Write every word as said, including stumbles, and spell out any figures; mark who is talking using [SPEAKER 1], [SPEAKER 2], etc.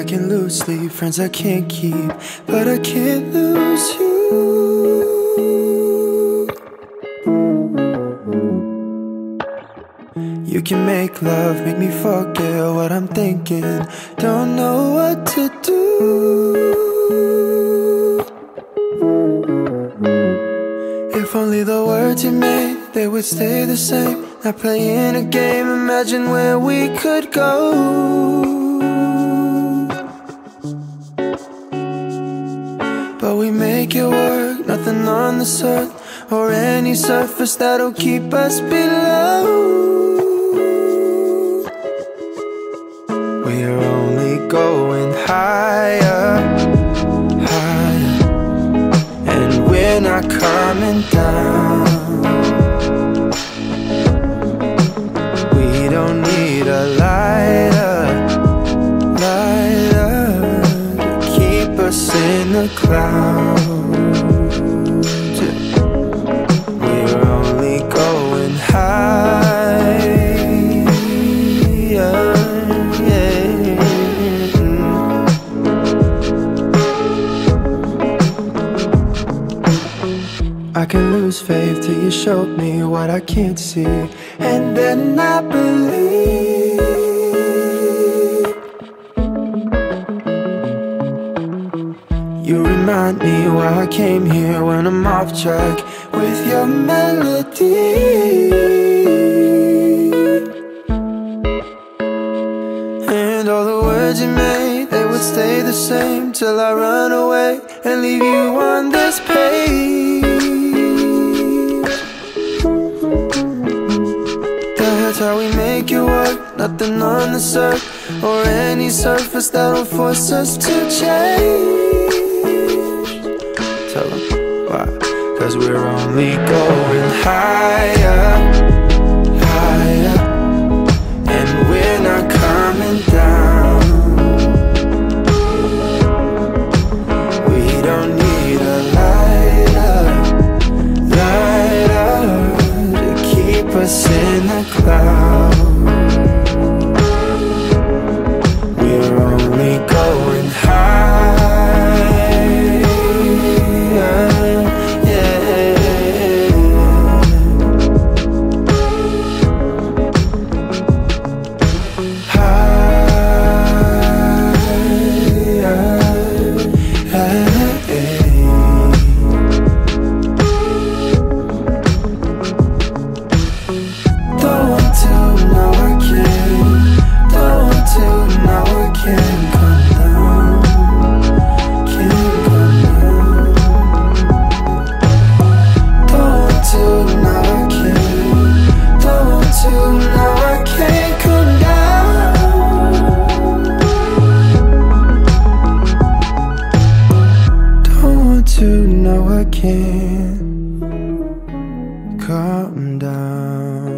[SPEAKER 1] can lose sleep, friends I can't keep, but I can't lose you. You can make love, make me forget what I'm thinking, don't know what to do. If only the words you made, they would stay the same. Not playing a game, imagine where we could go. But we make it work, nothing on this earth or any surface that'll keep us below. We're only going higher, higher, and we're not coming down. We don't need a lighter, lighter to keep us in the clouds. We're only going higher, yeah. I can lose faith till you showed me what I can't see, and then I believe. You remind me why I came here when I'm off track with your melody. And all the words you made, they would stay the same till I run away and leave you on this page. That's how we make it work, nothing on this earth or any surface that'll force us to change. Tell them why. Cause we're only going higher, higher, and we're not coming down. We don't need a lighter, lighter to keep us in the clouds. We're only going higher, yeah. Now I can't come down.